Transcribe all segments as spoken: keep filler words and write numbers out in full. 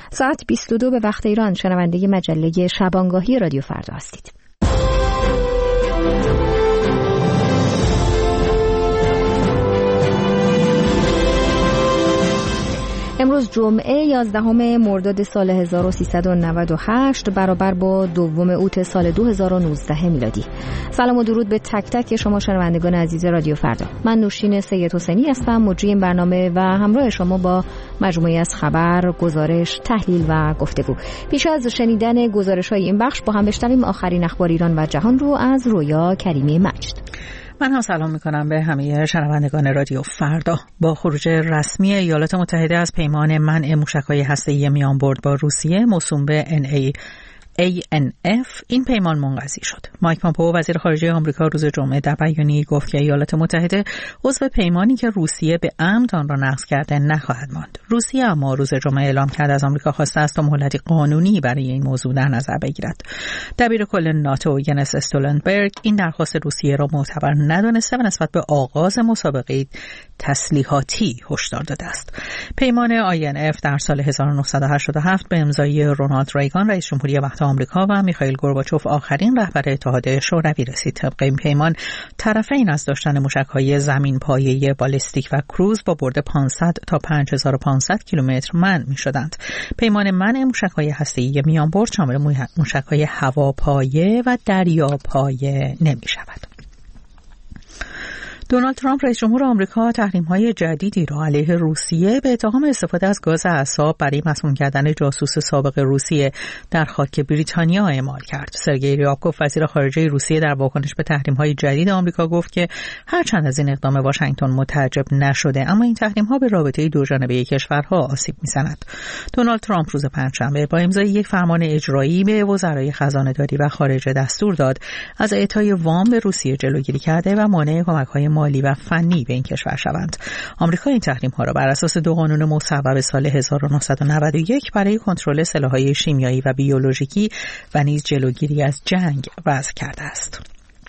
ساعت بیست و دو به وقت ایران شنونده مجله شبانگاهی رادیو فردا هستید. امروز جمعه یازدهم مرداد سال هزار و سیصد و نود و هشت برابر با دوم اوت سال دو هزار و نوزده میلادی. سلام و درود به تک تک شما شنوندگان عزیز رادیو فردا. من نوشین سید حسینی هستم، مجری این برنامه و همراه شما با مجموعی از خبر، گزارش، تحلیل و گفتگو. پیش از شنیدن گزارش‌های این بخش با هم بشنویم آخرین اخبار ایران و جهان رو از رویا کریمی مجد. من هم سلام میکنم به همه شنوندگان رادیو فردا. با خروج رسمی ایالات متحده از پیمان منع موشک‌های هسته‌ای میانبرد با روسیه موسوم به ان ای ای ان اف این پیمان منقضی شد. مایک پامپئو وزیر خارجه آمریکا روز جمعه در بیانیه‌ای گفت که ایالات متحده عضو پیمانی که روسیه به عمد آن را نقض کرده نخواهد ماند. روسیه اما روز جمعه اعلام کرد از آمریکا خواسته است تا مهلتی قانونی برای این موضوع در نظر بگیرد. دبیر کل ناتو ینس استولتنبرگ این درخواست روسیه را معتبر ندانسته و نسبت به آغاز مسابقه تسلیحاتی هشدار داده است. پیمان آی ان اف در سال هزار و نهصد و هشتاد و هفت به امضای رونالد ریگان رئیس جمهوری وقت آمریکا و میخائیل گورباچوف آخرین رهبر اتحاد شوروی رسید. طبق این پیمان طرفین از داشتن موشک‌های زمین پایه بالستیک و کروز با برد پانصد تا پنج هزار و پانصد کیلومتر منع می‌شدند. پیمان منع موشک‌های هسته‌ای میانبرد شامل موشک‌های هواپایه و دریاپایه نمی‌شود. دونالد ترامپ رئیس جمهور آمریکا تحریم‌های جدیدی را علیه روسیه به اتهام استفاده از گاز اعصاب برای مسموم کردن جاسوس سابق روسیه در خاک بریتانیا اعمال کرد. سرگئی ریابکوف وزیر خارجه روسیه در واکنش به تحریم‌های جدید آمریکا گفت که هرچند از این اقدام واشنگتن متعجب نشده، اما این تحریم‌ها به رابطه دوجانبه کشورها آسیب می‌زند. دونالد ترامپ روز پنجشنبه با امضای یک فرمان اجرایی به وزرای خزانه‌داری و خارجه دستور داد از اعطای وام به روسیه جلوگیری کرده و مانع کمک‌های مالی و فنی به این کشور شوند. آمریکا این تحریم‌ها را بر اساس دو قانون مصوب سال هزار و نهصد و نود و یک برای کنترل سلاح‌های شیمیایی و بیولوژیکی و نیز جلوگیری از جنگ وضع کرده است.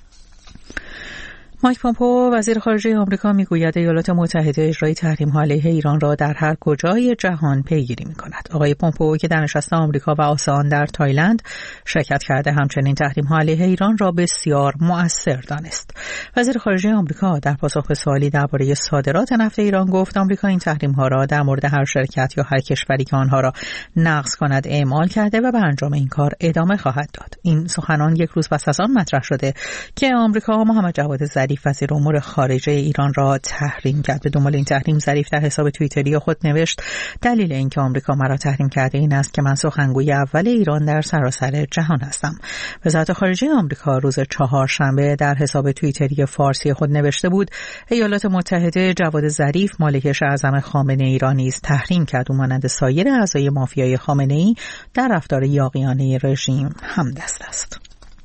مایک پامپئو وزیر خارجه آمریکا میگوید ایالات متحده اجرای تحریم‌ها علیه ایران را در هر کجای جهان پیگیری می‌کند. آقای پامپئو که در نشست آمریکا و آسئان در تایلند شرکت کرده همچنین تحریم‌ها علیه ایران را بسیار مؤثر دانست. وزیر خارجه آمریکا در پاسخ به سوالی درباره صادرات نفت ایران گفت آمریکا این تحریم‌ها را در مورد هر شرکت یا هر کشوری که آنها را نقض کند اعمال کرده و به انجام این کار ادامه خواهد داد. این سخنان یک روز پس از آن مطرح شده که آمریکا محمد جواد ظریف وزیر امور خارجه ایران را تحریم کرد. به دنبال این تحریم ظریف در حساب توییتری خود نوشت دلیل اینکه آمریکا مرا تحریم کرده این است که من سخنگوی اول ایران در سراسر جهان هستم. وزارت خارجه آمریکا روز چهارشنبه در حساب توییتری فارسی خود نوشته بود ایالات متحده جواد ظریف مالک اعظم خامنه‌ای را نیز تحریم کرد و مانند سایر اعضای مافیای خامنه‌ای در رفتار یاغیانه رژیم همدست است.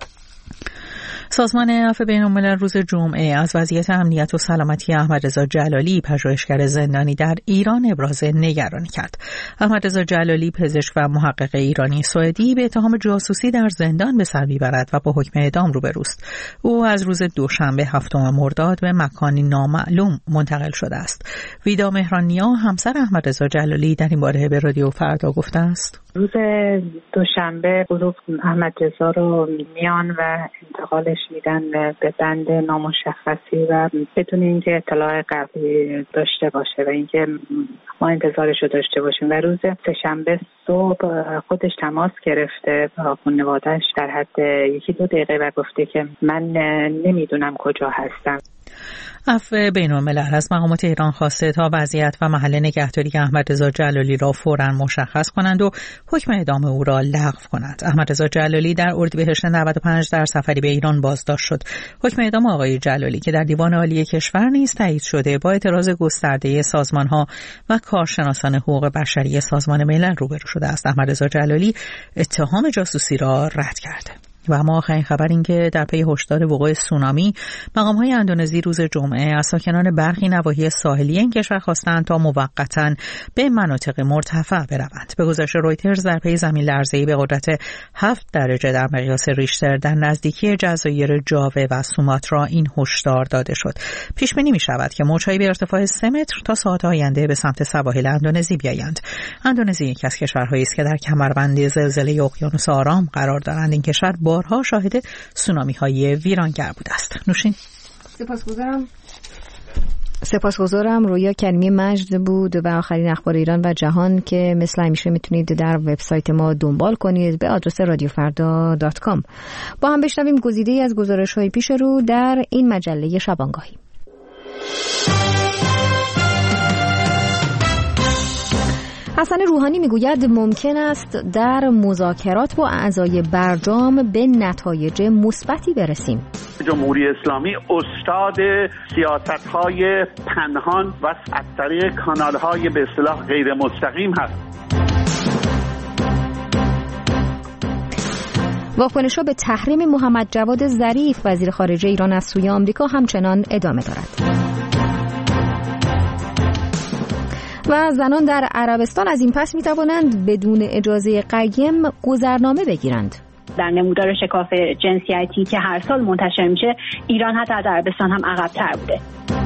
سازمان عفو بین‌الملل روز جمعه از وضعیت امنیت و سلامتی احمدرضا جلالی پژوهشگر زندانی در ایران ابراز نگرانی کرد. احمدرضا جلالی پزشک و محقق ایرانی سوئدی به اتهام جاسوسی در زندان به سر می‌برد و با حکم اعدام روبروست. او از روز دوشنبه هفتم مرداد به مکانی نامعلوم منتقل شده است. ویدا مهرانیا همسر احمدرضا جلالی در این باره به رادیو فردا گفته است: روز دوشنبه گروه احمدرضا رو میان و انتقالش میدن به بند نامشخصی و بدون اینکه اطلاع قبلی داشته باشه و اینکه ما انتظارش رو داشته باشیم. و روز سه‌شنبه صبح خودش تماس گرفته با خانواده‌اش در حد یکی دو دقیقه و گفته که من نمیدونم کجا هستم. عفو بین‌الملل از مقامات ایران خواسته تا وضعیت و محل نگهداری احمدرضا جلالی را فوراً مشخص کنند و حکم اعدام او را لغو کنند. احمدرضا جلالی در اردیبهشت نود و پنج در سفری به ایران بازداشت شد. حکم اعدام آقای جلالی که در دیوان عالی کشور نیز تایید شده با اعتراض گسترده سازمان‌ها و کارشناسان حقوق بشری سازمان ملل روبرو شده است. احمدرضا جلالی اتهام جاسوسی را رد کرده. و اما آخرین خبر این که در پی هشدار وقوع سونامی مقام‌های اندونزی روز جمعه از ساکنان برخی نواحی ساحلی این کشور خواستند تا موقتاً به مناطق مرتفع بروند. به گزارش رویترز در پی زمین لرزه‌ای به قدرت هفت درجه در مقیاس ریشتر در نزدیکی جزایر جاوه و سوماترا این هشدار داده شد. پیش بینی می‌شود که موج‌های به ارتفاع سه متر تا ساعات آینده به سمت سواحل اندونزی بیایند. اندونزی یکی از کشورهایی است که در کمربند زلزله اقیانوس آرام قرار دارند. این کشور بارها شاهد سونامی‌های ویرانگر بوده است. نوشین. سپاسگزارم. سپاسگزارم. رویا کریمی مجد بود و آخرین اخبار ایران و جهان که مثل همیشه میتونید در وبسایت ما دنبال کنید به آدرس رادیو فردا دات کام. با هم بشنویم گزیده‌ای از گزارش‌های پیش رو در این مجله شبانگاهی. حسن روحانی میگوید ممکن است در مذاکرات با اعضای برجام به نتایج مثبتی برسیم. جمهوری اسلامی استاد سیاست‌های پنهان و از طریق کانال‌های به اصطلاح غیر مستقیم هست. واکنش‌ها به تحریم محمد جواد ظریف وزیر خارجه ایران از سوی آمریکا همچنان ادامه دارد. و زنان در عربستان از این پس می توانند بدون اجازه قیم گذرنامه بگیرند. در نمودار شکاف جنسیتی که هر سال منتشر میشه ایران حتی از عربستان هم عقب‌تر بوده.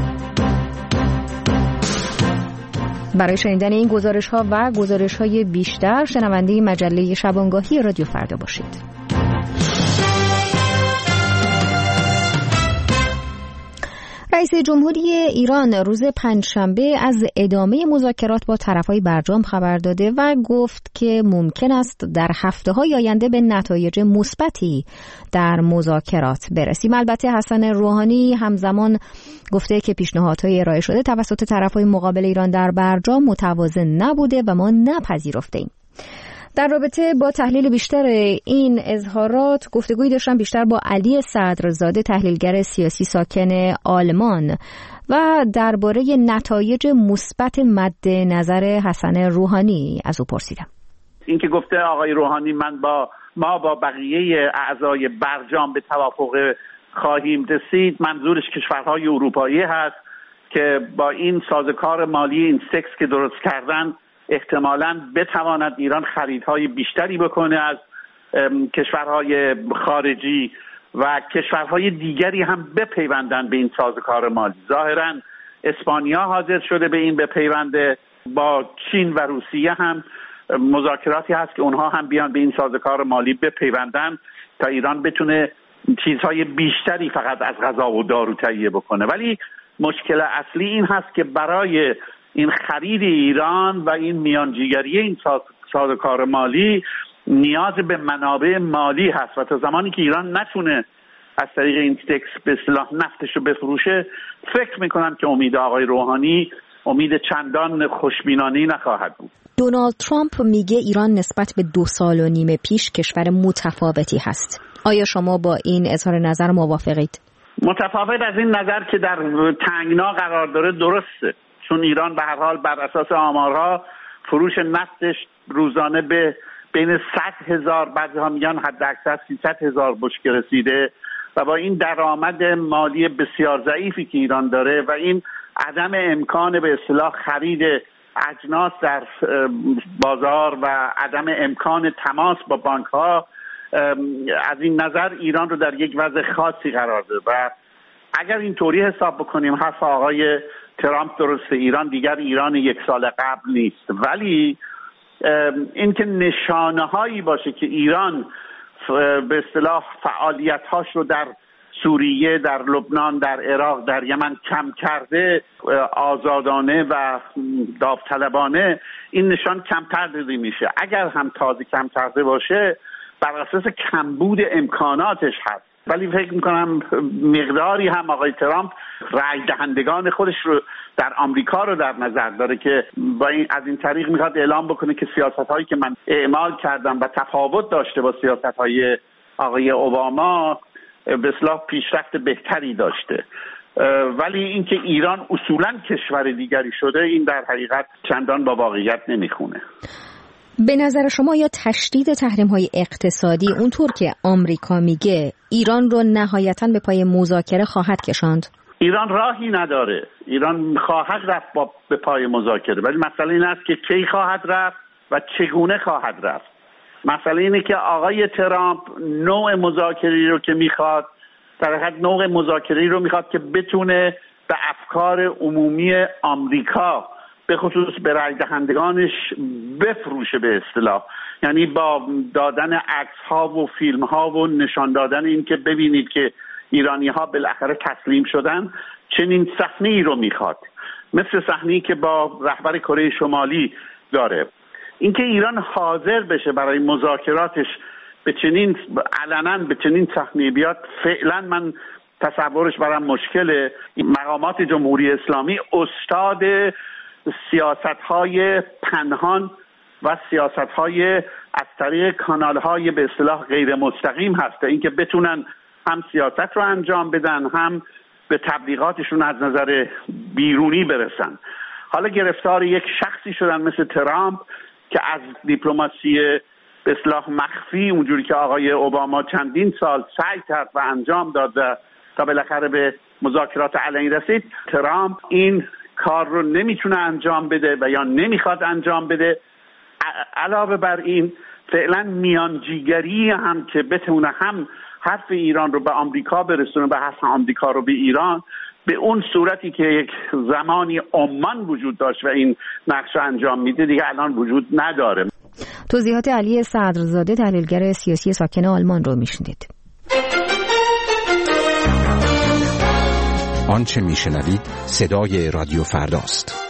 برای شنیدن این گزارش‌ها و گزارش‌های بیشتر شنونده مجله شبانگاهی رادیو فردا باشید. رئیس جمهوری ایران روز پنجشنبه از ادامه مذاکرات با طرفهای برجام خبر داده و گفت که ممکن است در هفته‌های آینده به نتایج مثبتی در مذاکرات برسیم. البته حسن روحانی همزمان گفته که پیشنهادهای ارائه شده توسط طرفهای مقابل ایران در برجام متوازن نبوده و ما نپذیرفتیم. در رابطه با تحلیل بیشتر این اظهارات گفتگویی داشتم بیشتر با علی صدرزاده تحلیلگر سیاسی ساکن آلمان و درباره نتایج مثبت مد نظر حسن روحانی از او پرسیدم. این که گفته آقای روحانی من با ما با بقیه اعضای برجام به توافق خواهیم رسید، منظورش کشورهای اروپایی هست که با این سازوکار مالی این سکس که درست کردن احتمالاً بتواند ایران خریدهای بیشتری بکنه از کشورهای خارجی و کشورهای دیگری هم بپیوندن به این سازوکار مالی. ظاهراً اسپانیا حاضر شده به این بپیونده، با چین و روسیه هم مذاکراتی هست که اونها هم بیان به این سازوکار مالی بپیوندن تا ایران بتونه چیزهای بیشتری فقط از غذا و دارو تهیه بکنه. ولی مشکل اصلی این هست که برای این خرید ایران و این میانجیگری این سازوکار مالی نیاز به منابع مالی هست و تا زمانی که ایران نتونه از طریق این تکس به اصطلاح نفتش رو بفروشه، فکر میکنم که امید آقای روحانی امید چندان خوشبینانه‌ای نخواهد بود. دونالد ترامپ میگه ایران نسبت به دو سال و نیم پیش کشور متفاوتی هست. آیا شما با این اظهار نظر موافقید؟ متفاوت از این نظر که در تنگنا قرار داره درسته، چون ایران به هر حال بر اساس آمارها فروش نفتش روزانه به بین صد هزار، بعضی‌ها میگن حد اکثر سیصد هزار بشکه رسیده و با این درآمد مالی بسیار ضعیفی که ایران داره و این عدم امکان به اصطلاح خرید اجناس در بازار و عدم امکان تماس با بانک‌ها، از این نظر ایران رو در یک وضع خاصی قرار داده و اگر اینطوری حساب بکنیم حرف آقای ترامپ درسته، ایران دیگر ایران یک سال قبل نیست، ولی این که نشانه هایی باشه که ایران به اصطلاح فعالیت هاش رو در سوریه، در لبنان، در عراق، در یمن کم کرده آزادانه و داوطلبانه، این نشان کمتر دیده میشه. اگر هم تازه کم کرده باشه بر اساس کمبود امکاناتش هست، ولی فکر میکنم مقداری هم آقای ترامپ رای دهندگان خودش رو در آمریکا رو در نظر داره که با این از این طریق میخواد اعلام بکنه که سیاست‌هایی که من اعمال کردم و تفاوت داشته با سیاست‌های آقای اوباما به اصطلاح پیشرفت بهتری داشته. ولی اینکه ایران اصولاً کشور دیگری شده، این در حقیقت چندان با واقعیت نمیخونه. به نظر شما یا تشدید تحریم‌های اقتصادی اونطور که آمریکا میگه ایران رو نهایتاً به پای مذاکره خواهد کشاند؟ ایران راهی نداره. ایران خواهد رفت با به پای مذاکره، ولی مسئله این است که کی خواهد رفت و چگونه خواهد رفت. مسئله اینه که آقای ترامپ نوع مذاکره‌ای رو که میخواد، در حقیقت نوع مذاکره‌ای رو میخواد که بتونه به افکار عمومی آمریکا به خصوص به رای دهندگانش بفروشه به اصطلاح، یعنی با دادن عکس ها و فیلم ها و نشان دادن این که ببینید که ایرانی ها بالاخره تسلیم شدن، چنین صحنه ای رو میخواد، مثل صحنه‌ای که با رهبر کره شمالی داره. اینکه ایران حاضر بشه برای مذاکراتش به چنین علنا به چنین صحنه بیاد، فعلا من تصورش برام مشکله. مقامات جمهوری اسلامی استاد سیاست‌های پنهان و سیاست‌های از طریق کانال‌های به اصطلاح غیر مستقیم هست، اینکه بتونن هم سیاست رو انجام بدن هم به تبلیغاتشون از نظر بیرونی برسن. حالا گرفتار یک شخصی شدن مثل ترامپ که از دیپلماسی به اصطلاح مخفی اونجوری که آقای اوباما چندین سال سعی کرد و انجام داد تا بالاخره به مذاکرات علنی رسید، ترامپ این کار رو نمیتونه انجام بده و یا نمیخواد انجام بده. علاوه بر این فعلا میانجیگری هم که بتونه هم حرف ایران رو به آمریکا برسونه و حرف آمریکا رو به ایران به اون صورتی که یک زمانی عمان وجود داشت و این نقش رو انجام میده دیگه الان وجود نداره. توضیحات علی صدرزاده، تحلیلگر سیاسی ساکن آلمان رو میشنید. آنچه میشنوید صدای رادیو فرداست.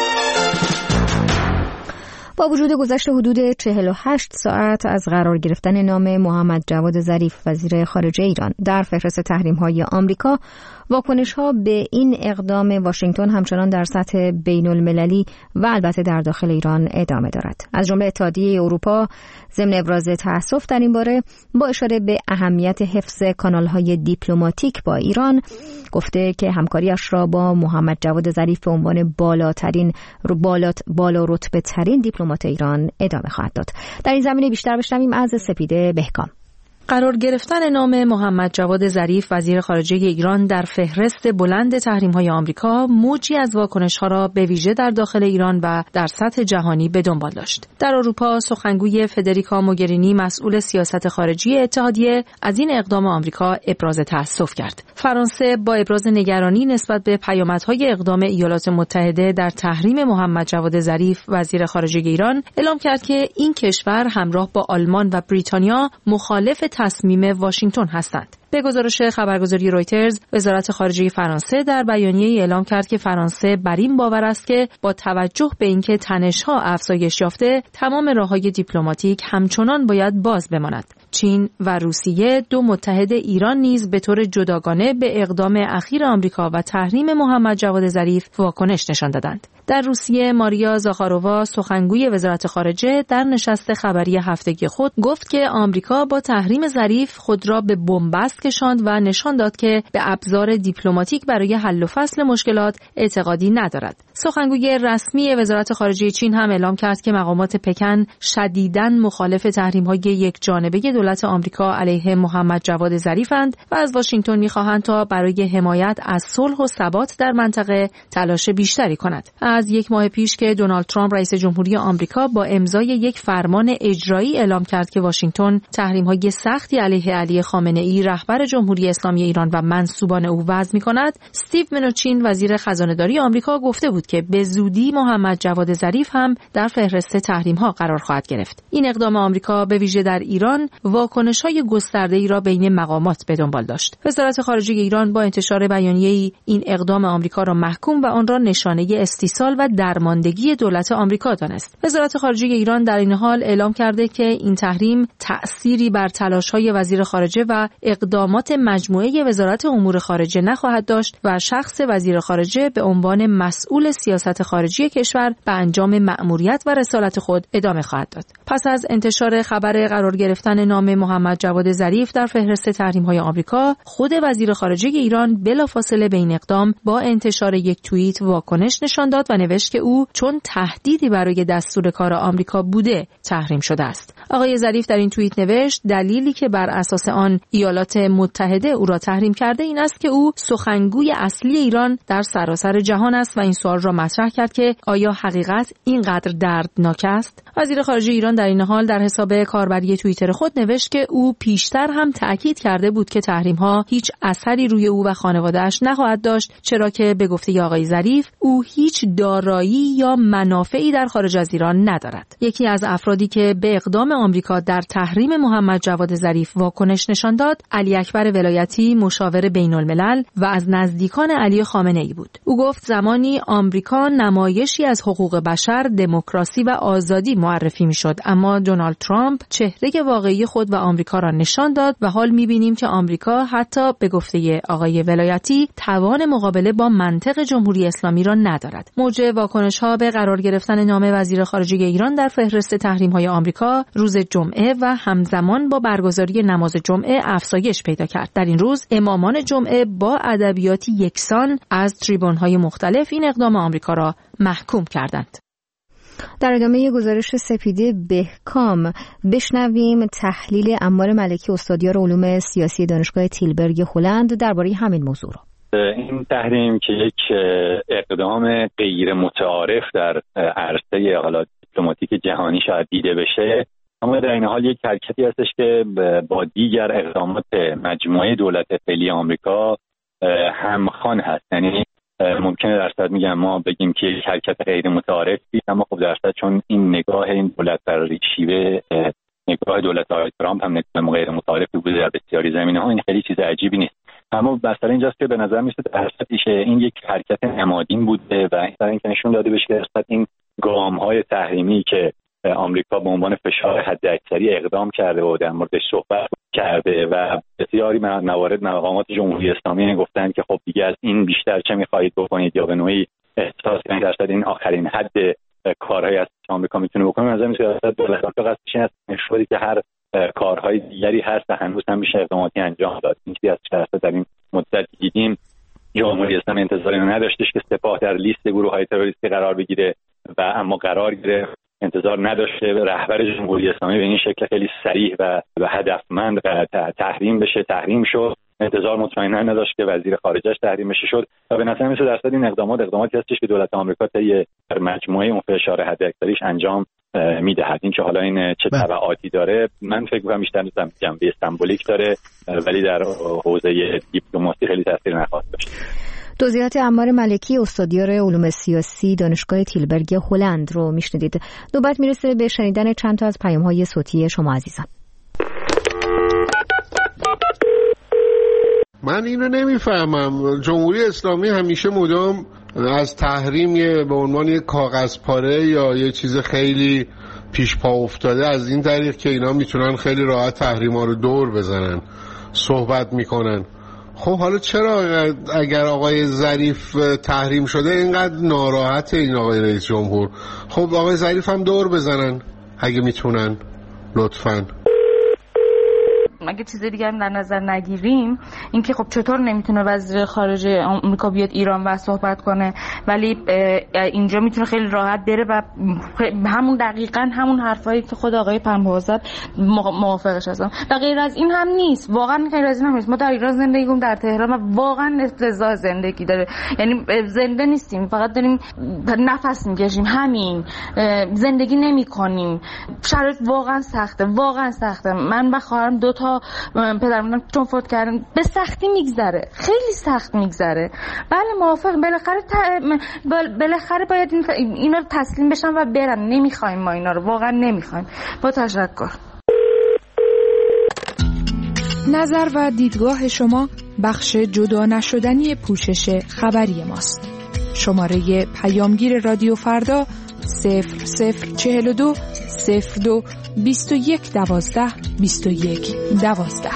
با وجود گذشت حدود چهل و هشت ساعت از قرار گرفتن نام محمد جواد ظریف وزیر خارجه ایران در فهرست تحریم‌های آمریکا، واکنش‌ها به این اقدام واشنگتن همچنان در سطح بین‌المللی و البته در داخل ایران ادامه دارد. از جمله اتحادیه اروپا ضمن ابراز تأسف در این باره با اشاره به اهمیت حفظ کانال‌های دیپلماتیک با ایران گفته که همکاریش را با محمد جواد ظریف به عنوان بالاترین بالا بالا رتبه ترین دیپلمات ایران ادامه خواهد داد. در این زمینه بیشتر بشنویم از سپیده بهکام. قرار گرفتن نام محمد جواد ظریف وزیر خارجه ایران در فهرست بلند تحریم‌های آمریکا موجی از واکنش‌ها را به ویژه در داخل ایران و در سطح جهانی به دنبال داشت. در اروپا سخنگوی فدریکا موگرینی مسئول سیاست خارجی اتحادیه از این اقدام آمریکا ابراز تأسف کرد. فرانسه با ابراز نگرانی نسبت به پیامدهای اقدام ایالات متحده در تحریم محمد جواد ظریف وزیر خارجه ایران اعلام کرد که این کشور همراه با آلمان و بریتانیا مخالف تصمیم واشنگتن هستند. به گزارش خبرگزاری رویترز، وزارت خارجه فرانسه در بیانیه‌ای اعلام کرد که فرانسه بر این باور است که با توجه به اینکه تنش‌ها افزایش یافته، تمام راه‌های دیپلماتیک همچنان باید باز بماند. چین و روسیه، دو متحد ایران نیز به طور جداگانه به اقدام اخیر آمریکا و تحریم محمد جواد ظریف واکنش نشان دادند. در روسیه ماریا زاخارووا سخنگوی وزارت خارجه در نشست خبری هفتگی خود گفت که آمریکا با تحریم ظریف خود را به بنبست کشاند و نشان داد که به ابزار دیپلماتیک برای حل و فصل مشکلات اعتقادی ندارد. سخنگوی رسمی وزارت خارجه چین هم اعلام کرد که مقامات پکن شدیداً مخالف تحریم‌های یکجانبه دولت آمریکا علیه محمد جواد ظریف‌اند و از واشنگتن می‌خواهند تا برای حمایت از صلح و ثبات در منطقه تلاش بیشتری کند. از یک ماه پیش که دونالد ترامپ رئیس جمهوری آمریکا با امضای یک فرمان اجرایی اعلام کرد که واشنگتن تحریم‌های سختی علیه علی خامنه‌ای رهبر جمهوری اسلامی ایران و منسوبان او وضع می‌کند، استیو منوچین وزیر خزانه‌داری آمریکا گفته بود که به زودی محمد جواد ظریف هم در فهرست تحریم‌ها قرار خواهد گرفت. این اقدام آمریکا به ویژه در ایران واکنش‌های گسترده‌ای را بین مقامات به دنبال داشت. وزارت خارجه ایران با انتشار بیانیه‌ای این اقدام آمریکا را محکوم و آن را نشانه استیصال و درماندگی دولت آمریکا دانست. وزارت خارجه ایران در این حال اعلام کرده که این تحریم تأثیری بر تلاش‌های وزیر خارجه و اقدامات مجموعه وزارت امور خارجه نخواهد داشت و شخص وزیر خارجه به عنوان مسئول سیاست خارجی کشور به انجام مأموریت و رسالت خود ادامه خواهد داد. پس از انتشار خبر قرار گرفتن نام محمد جواد ظریف در فهرست تحریم‌های آمریکا، خود وزیر خارجه ایران بلافاصله به این اقدام با انتشار یک توییت واکنش نشان داد و نوشت که او چون تهدیدی برای دستور کار آمریکا بوده تحریم شده است. آقای ظریف در این توییت نوشت دلیلی که بر اساس آن ایالات متحده او را تحریم کرده این است که او سخنگوی اصلی ایران در سراسر جهان است و این سوال را مطرح کرد که آیا حقیقت اینقدر دردناک است؟ وزیر خارجه ایران در این حال در حساب کاربری توییتر خود نوشت که او پیشتر هم تأکید کرده بود که تحریم‌ها هیچ اثری روی او و خانواده‌اش نخواهد داشت، چرا که به گفته آقای ظریف او هیچ دارایی یا منافعی در خارج از ایران ندارد. یکی از افرادی که به اقدام آمریکا در تحریم محمد جواد ظریف واکنش نشان داد، علی اکبر ولایتی، مشاور بین‌الملل و از نزدیکان علی خامنه‌ای بود. او گفت زمانی آمریکا نمایشی از حقوق بشر، دموکراسی و آزادی معرفی می‌شد، اما دونالد ترامپ چهره واقعی خود و آمریکا را نشان داد و حال می‌بینیم که آمریکا حتی به گفته آقای ولایتی توان مقابله با منطق جمهوری اسلامی را ندارد. موجب واکنش‌ها به قرار گرفتن نام وزیر خارجه ایران در فهرست تحریم‌های آمریکا روز جمعه و همزمان با برگزاری نماز جمعه افزایش پیدا کرد. در این روز امامان جمعه با ادبیاتی یکسان از تریبون‌های مختلف این اقدام آمریکا را محکوم کردند. در ادامه گزارش سپیده بهکام بشنویم تحلیل عمار ملکی استادیار علوم سیاسی دانشگاه تیلبرگ هلند درباره همین موضوع را. این تحریم که یک اقدام غیر متعارف در عرصه حالا دیپلماتیک جهانی شاید دیده بشه، اما در این حال یک حرکتی هستش که با دیگر اقدامات مجموعه دولت فعلی آمریکا همخوان هست. یعنی ممکنه در صورت میگم ما بگیم که یک حرکت غیر متعارفی، اما خب در صورت چون این نگاه این دولت در شیوه نگاه دولت آقای ترامپ هم نگاه غیر متعارفی بوده در بسیاری زمینه‌ها، این خیلی چیز عجیبی نیست. اما مسئله اینجاست که به نظر میاد در صورت این یک حرکت نمادین بوده و این در اینکه نشون داده بشه که در صورت این گام‌های تحریمی که آمریکا به عنوان فشار حداکثری اقدام کرده و در موردش صحبت کرده و بسیاری موارد مقامات جمهوری اسلامی گفتن که خب دیگه از این بیشتر چه می‌خواهید بکنید یا به نوعی احساس کنید در صورت این آخرین حد کارهایی است که آمریکا میتونه بکنه. مثلا میشه دولت آمریکا قصدش این است نشون که هر کارهای دیگری هست و هنوز هم میشه اقداماتی انجام داد. این چیزی است که در این مدت دیدیم جمهوری اسلامی انتظاری نداشتش که سپاه در لیست گروه‌های تروریستی قرار بگیره و اما قرار گرفت. انتظار نداشته رهبر جمهوری اسلامی به این شکل خیلی صریح و هدفمند تحریم بشه، تحریم شد. انتظار مطمئنا نداشت که وزیر خارجه‌اش تحریم بشه شد و به نظر میاد درصد این اقدامات اقداماتی هستش که دولت آمریکا طی مجموعه اون فشار حداکثریش انجام میدهد. این که حالا این چه تبعاتی داره من فکر می‌کنم بیشتر جنبه سمبولیک داره ولی در حوزه دیپلماسی خیلی تاثیر نخواهد داشت. توضیحات عمار ملکی استادیار علوم سیاسی دانشگاه تیلبرگ هلند رو میشنیدید. نوبت میرسه به شنیدن چند تا از پیام‌های صوتی شما عزیزان. من اینو نمیفهمم. جمهوری اسلامی همیشه مدام از تحریم به عنوان یک کاغذ پاره یا یه چیز خیلی پیش پا افتاده از این طریق که اینا میتونن خیلی راحت تحریما رو دور بزنن صحبت میکنن. خب حالا چرا اگر آقای ظریف تحریم شده اینقدر ناراحت این آقای رئیس جمهور؟ خب آقای ظریف هم دور بزنن اگه میتونن لطفاً. اگه چیز دیگه هم در نظر نگیریم اینکه خب چطور نمیتونه وزیر خارجه آمریکا بیاد ایران و صحبت کنه ولی اینجا میتونه خیلی راحت بره و همون دقیقاً همون حرفایی که خود آقای پنبه زد موافقش هستم. و غیر از این هم نیست، واقعا غیر از این هم نیست. ما در ایران زندگی کنیم، در تهران، و واقعا افتضاح زندگی داره. یعنی زنده نیستیم، فقط داریم نفس میکشیم، همین زندگی نمیکنیم. شرایط واقعا سخته، واقعا سخته. من و خواهرم دو تا پدرم چون فوت کردن به سختی میگذره، خیلی سخت میگذره. بله موافق، بالاخره بالاخره باید این اینا رو تسلیم بشن و برن. نمیخوایم ما اینا رو، واقعا نمیخوایم. با تشکر. نظر و دیدگاه شما بخش جدا نشدنی پوشش خبری ماست. شماره پیامگیر رادیو فردا صفر صفر چهل و دو صفر دو بیست و یک دوازده بیست و یک دوازده.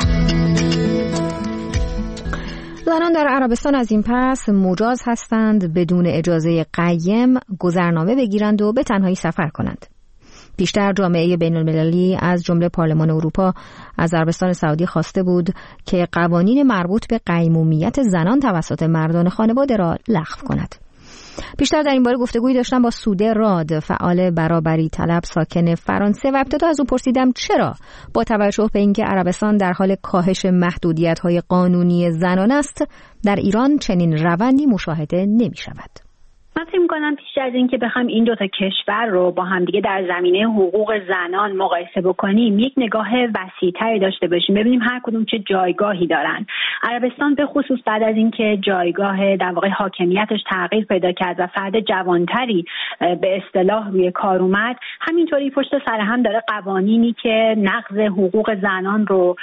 زنان در عربستان از این پس مجاز هستند بدون اجازه قیم گذرنامه بگیرند و به تنهایی سفر کنند. پیشتر جامعه بین المللی از جمله پارلمان اروپا از عربستان سعودی خواسته بود که قوانین مربوط به قیمومیت زنان توسط مردان خانواده را لغو کند. بیشتر در این باره گفتگویی داشتم با سوده راد، فعال برابری طلب ساکن فرانسه، و ابتدا از او پرسیدم چرا با توجه به اینکه عربستان در حال کاهش محدودیت‌های قانونی زنان است، در ایران چنین روندی مشاهده نمی‌شود. من فکر می‌کنم پیش از این که بخوایم این دو تا کشور رو با همدیگه در زمینه حقوق زنان مقایسه بکنیم، یک نگاه وسیع‌تری داشته باشیم، ببینیم هر کدوم چه جایگاهی دارن. عربستان به خصوص بعد از اینکه جایگاه در واقع حاکمیتش تغییر پیدا کرد و فرد جوانتری به اصطلاح روی کار اومد، همینطوری پشت سر هم داره قوانینی که نقض حقوق زنان رو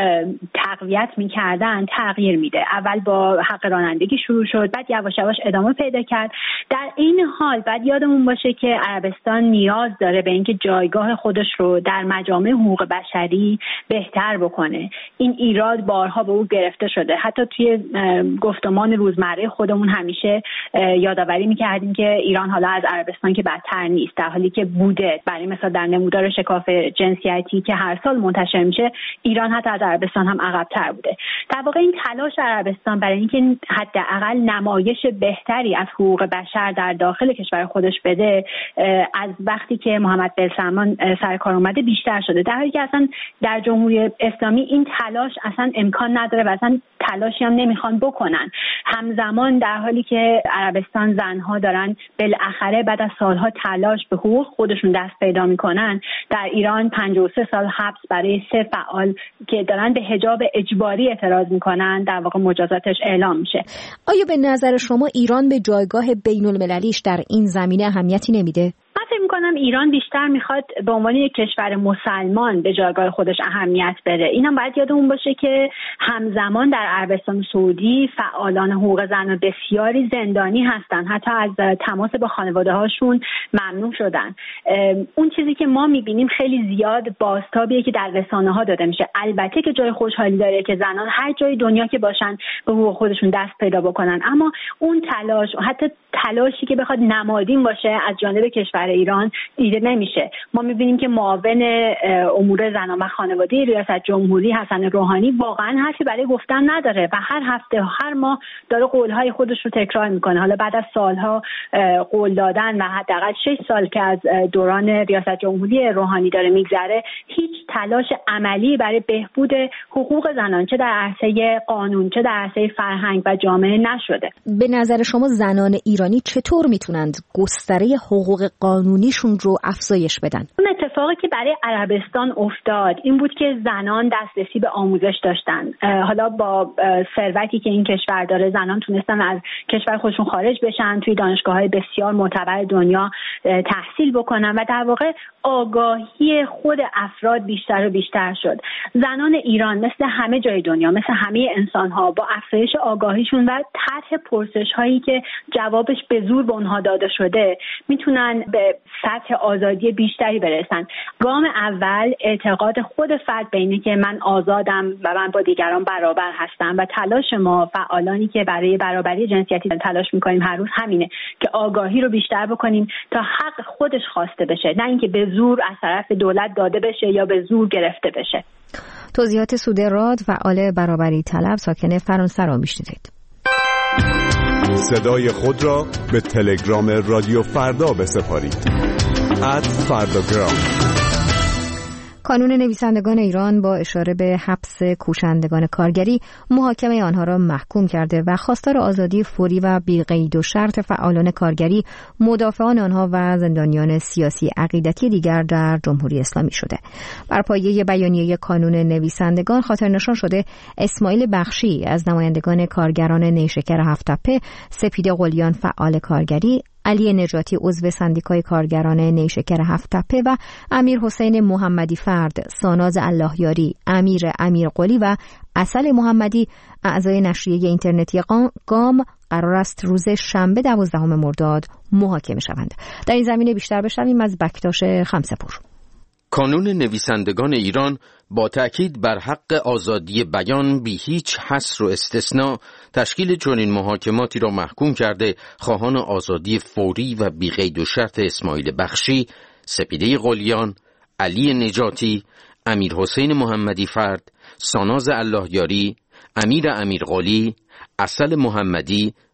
تقویت می‌کردن تغییر میده. اول با حق رانندگی شروع شد، بعد یواش یواش ادامه پیدا کرد. در این حال باید یادمون باشه که عربستان نیاز داره به اینکه جایگاه خودش رو در مجامع حقوق بشری بهتر بکنه. این ایراد بارها به او گرفته شده. حتی توی گفتمان روزمره خودمون همیشه یادآوری می‌کردیم که ایران حالا از عربستان که بدتر نیست، در حالی که بوده. برای مثال در نمودار شکاف جنسیتی که هر سال منتشر میشه، ایران حتی از عربستان هم عقب‌تر بوده. در واقع این تلاش عربستان برای اینکه حداقل نمایش بهتری از حقوق بشر در داخل کشور خودش بده، از وقتی که محمد بن سلمان سر کار اومده بیشتر شده، در حالی که اصلا در جمهوری اسلامی این تلاش اصلا امکان نداره و اصلا تلاشی هم نمیخوان بکنن. همزمان در حالی که عربستان زنها دارن بالاخره بعد از سالها تلاش به حقوق خودشون دست پیدا میکنن، در ایران پنجاه و سه سال حبس برای سه فعال که دارن به حجاب اجباری اعتراض میکنن در واقع مجازاتش اعلام میشه. آیا به نظر شما ایران به جایگاه بین المللیش در این زمینه اهمیتی نمیده؟ من فکر میکنم ایران بیشتر میخواد به عنوان یک کشور مسلمان به جایگاه خودش اهمیت بده. اینم باید یادمون باشه که همزمان در عربستان سعودی فعالان حقوق زنان بسیاری زندانی هستن، حتی از تماس با خانواده هاشون ممنوع شدن. اون چیزی که ما میبینیم خیلی زیاد بازتابیه که در رسانه ها داده میشه. البته که جای خوشحالی داره که زنان هر جای دنیا که باشن به حقوق خودشون دست پیدا بکنن، اما اون تلاش، حتی تلاشی که بخواد نمادین باشه از جانب کشور ایران دیده نمیشه. ما میبینیم که معاون امور زنان و خانواده ریاست جمهوری حسن روحانی واقعا حرفی برای گفتن نداره و هر هفته هر ماه داره قولهای خودش رو تکرار میکنه. حالا بعد از سالها قول دادن و حداقل شش سال که از دوران ریاست جمهوری روحانی داره میگذره، هیچ تلاش عملی برای بهبود حقوق زنان چه در عرصه قانون چه در عرصه فرهنگ و جامعه نشده. به نظر شما زنان ایرانی چطور میتونند گستره حقوق قانونیشون رو افزایش بدن؟ اون اتفاقی که برای عربستان افتاد این بود که زنان دسترسی به آموزش داشتن. حالا با ثروتی که این کشور داره زنان تونستن از کشور خودشون خارج بشن، توی دانشگاه‌های بسیار معتبر دنیا تحصیل بکنن و در واقع آگاهی خود افراد بیشتر و بیشتر شد. زنان ایران مثل همه جای دنیا، مثل همه انسان‌ها، با افزایش آگاهیشون و طرح پرسش‌هایی که جوابش به زور به اونها داده شده میتونن به سطح آزادی بیشتری برسن. گام اول اعتقاد خود فرد به اینه که من آزادم و من با دیگران برابر هستم و تلاش ما فعالانی که برای برابری جنسیتی تلاش میکنیم هر روز همینه که آگاهی رو بیشتر بکنیم تا حق خودش خواسته بشه، نه اینکه به زور از طرف دولت داده بشه یا به زور گرفته بشه. توضیحات سوده راد، فعال برابری طلب ساکن فرانسه را میشنیدید. صدای خود را به تلگرام رادیو فردا بسپارید. ات فرداگرام. کانون نویسندگان ایران با اشاره به حبس کوشندگان کارگری محاکمه آنها را محکوم کرده و خواستار آزادی فوری و بی قید و شرط فعالان کارگری، مدافعان آنها و زندانیان سیاسی عقیدتی دیگر در جمهوری اسلامی شده. بر پایه بیانیه کانون نویسندگان خاطرنشان شده اسماعیل بخشی از نمایندگان کارگران نیشکر هفت‌تپه، سپید قلیان فعال کارگری، علی نجاتی عضو سندیکای کارگران نیشکر هفت‌تپه و امیر حسین محمدی فرد، ساناز اللهیاری، امیر امیر قلی و عسل محمدی اعضای نشریه اینترنتی گام قرار است روز شنبه دوازدهم مرداد محاکمه شوند. در این زمینه بیشتر بشنویم از بکتاش خمسه‌پور. کانون نویسندگان ایران با تأکید بر حق آزادی بیان بی هیچ حصر و استثناء تشکیل چنین محاکماتی را محکوم کرده خواهان آزادی فوری و بی قید و شرط اسماعیل بخشی، سپیده قلیان، علی نجاتی، امیر حسین محمدی فرد، ساناز اللهیاری، امیر امیر قلی، عسل محمدی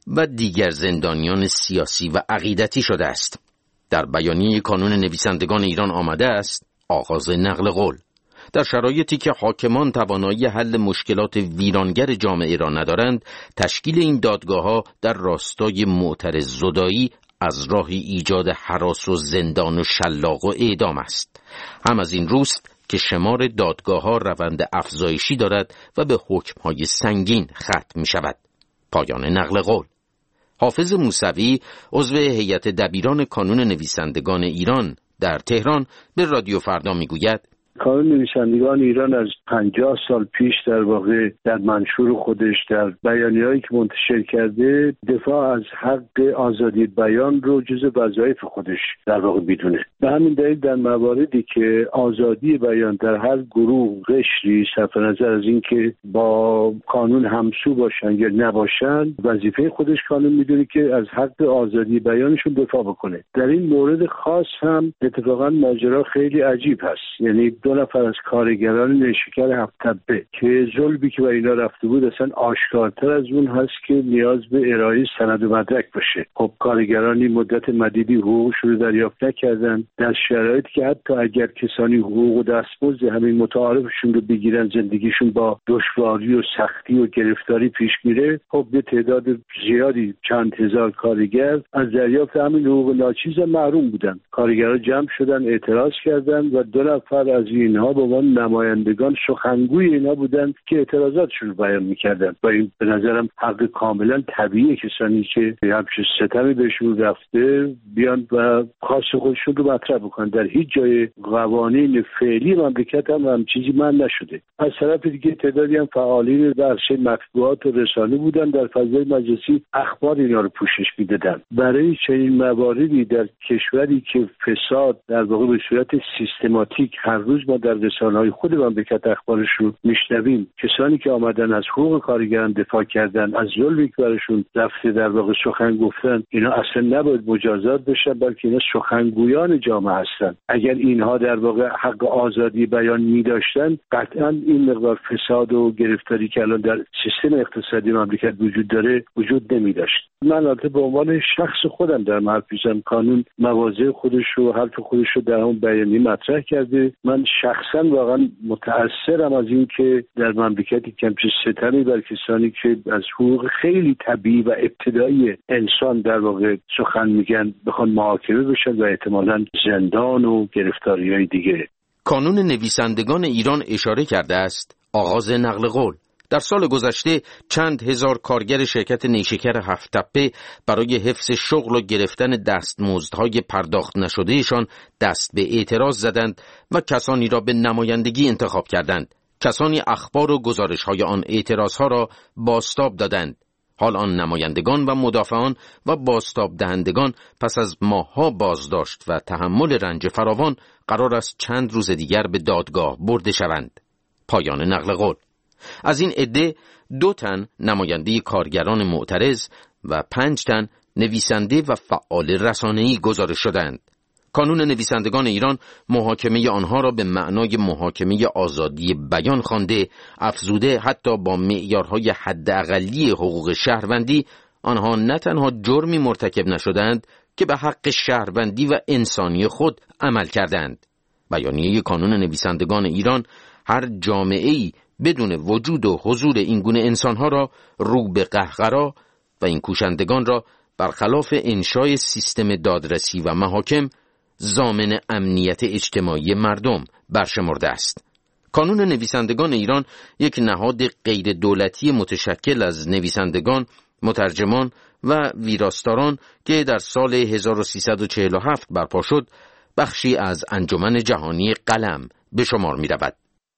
و دیگر زندانیان سیاسی و عقیدتی شده است. در بیانیه کانون نویسندگان ایران آمده است آغاز نقل قول. در شرایطی که حاکمان توانایی حل مشکلات ویرانگر جامعه را ندارند، تشکیل این دادگاه‌ها در راستای معترض زدایی از راه ایجاد هراس و زندان و شلاق و اعدام است. هم از این روست که شمار دادگاه‌ها روند افزایشی دارد و به حکم‌های سنگین ختم می‌شود. پایان نقل قول. حافظ موسوی، عضو هیئت دبیران کانون نویسندگان ایران در تهران، به رادیو فردا میگوید کانون نویسندگان ایران از پنجاه سال پیش در واقع در منشور خودش در بیانیه‌ای که منتشر کرده دفاع از حق آزادی بیان رو جزء وظایف خودش در واقع میدونه. به همین دلیل در مواردی که آزادی بیان در هر گروه قشری صرف نظر از اینکه با قانون همسو باشن یا نباشن، وظیفه خودش کانون میدونه که از حق آزادی بیانشون دفاع بکنه. در این مورد خاص هم اتفاقا ماجرا خیلی عجیب هست. یعنی دو نفر از کارگران نیشکر هفت تپه که ظلمی که بر اینا رفته بود اصلا آشکارتر از اون هست که نیاز به ارائه سند و مدرک باشه. خب کارگرانی مدت مدیدی حقوقشون رو دریافت نکردن، در شرایطی که حتی اگر کسانی حقوق و دستمزد همین متعارفشون رو بگیرن زندگیشون با دشواری و سختی و گرفتاری پیش میره. خب به تعداد زیادی چند هزار کارگر از دریافت همین حقوق ناچیز محروم بودن. کارگرها جمع شدن، اعتراض کردن و دو نفر از اینها به عنوان نمایندگان سخنگوی اینا بودن که اعتراضاتشون رو بیان میکردن. و این به نظرم حق کاملا طبیعی کسانی که همچین ستمی بهشون رفته بیان و خاص خودشون رو مطرح بکنن. در هیچ جای قوانین فعلی مملکت هم هم چیزی من نشده. از طرف دیگه تعدادی هم فعالین در عرصه مطبوعات و رسانه بودن، در فضای مجلسی اخبار اینا رو پوشش میدادن. برای چنین مواردی در کشوری که فساد در واقع به صورت سیستماتیک هر روز ما در رسانه‌های خود مملکت اخبارش رو میشنویم، کسانی که آمدن از حقوق کارگران دفاع کردن، از ظلمی که براشون رفته در واقع سخن گفتن، اینا اصلا نباید مجازات بشن، بلکه اینا سخنگویان جامعه هستن. اگر اینها در واقع حق آزادی بیان می‌داشتن، قطعاً این مقدار فساد و گرفتاری که الان در سیستم اقتصادی مملکت وجود داره وجود نمی‌داشت. من البته به عنوان شخص خودم در حرف میزنم، کانون مواضع خودش رو حرف خودش رو در اون بیانیه مطرح کرده. من شخصا واقعا متأثرم از این که در مملکتی که همچین ستمی بر کسانی که از حقوق خیلی طبیعی و ابتدایی انسان در واقع سخن میگن بخوان محاکمه بشن و احتمالاً زندان و گرفتاری‌های دیگه. کانون نویسندگان ایران اشاره کرده است آغاز نقل قول. در سال گذشته چند هزار کارگر شرکت نیشکر هفت تپه برای حفظ شغل و گرفتن دستمزدهای پرداخت نشدهشان دست به اعتراض زدند و کسانی را به نمایندگی انتخاب کردند. کسانی اخبار و گزارش‌های آن اعتراضها را بازتاب دادند. حال آن نمایندگان و مدافعان و بازتاب دهندگان پس از ماه‌ها بازداشت و تحمل رنج فراوان قرار است چند روز دیگر به دادگاه برده شوند. پایان نقل قول. از این عده دو تن نماینده کارگران معترض و پنج تن نویسنده و فعال رسانه‌ای گزارش شدند. کانون نویسندگان ایران محاکمه آنها را به معنای محاکمه آزادی بیان خوانده، افزوده حتی با معیارهای حداقلی حقوق شهروندی آنها نه تنها جرمی مرتکب نشدند که به حق شهروندی و انسانی خود عمل کردند. بیانیه کانون نویسندگان ایران هر جامعه‌ای بدون وجود و حضور این گونه انسانها را رو به قهقرا و این کوشندگان را برخلاف انشای سیستم دادرسی و محاکم ضامن امنیت اجتماعی مردم برشمرده است. کانون نویسندگان ایران یک نهاد غیر دولتی متشکل از نویسندگان، مترجمان و ویراستاران که در سال هزار و سیصد و چهل و هفت برپا شد، بخشی از انجمن جهانی قلم به شمار می رود.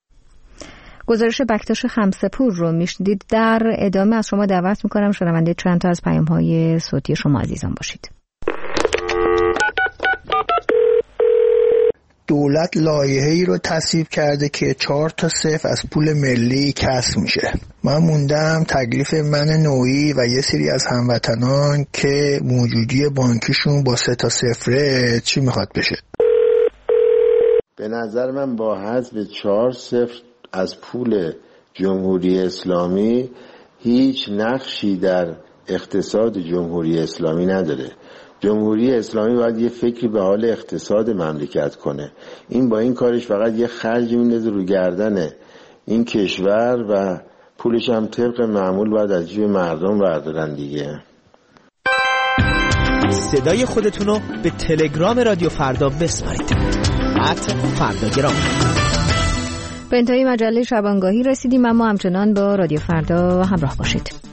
گزارش بکتاش خمسه‌پور رو میشنیدید. در ادامه از شما دعوت میکنم شنونده چند تا از پیام‌های صوتی شما عزیزان باشید. دولت لایحه‌ای رو تصویب کرده که چهار تا صفر از پول ملی کسب میشه. من موندم تکلیف من نوعی و یه سری از هموطنان که موجودی بانکیشون با سه تا صفره چی میخواد بشه؟ به نظر من با حذف چهار صفر از پول جمهوری اسلامی هیچ نقشی در اقتصاد جمهوری اسلامی نداره. جمهوری اسلامی باید یه فکری به حال اقتصاد مملکت کنه. این با این کارش فقط یه خرج میندازه رو گردن این کشور و پولش هم طبق معمول باید از جیب مردم بردارن دیگه. صدای خودتونو به تلگرام رادیو فردا بسپارید. ات فرداگرام. به انتهای مجله شبانگاهی رسیدیم، اما همچنان با رادیو فردا همراه باشید.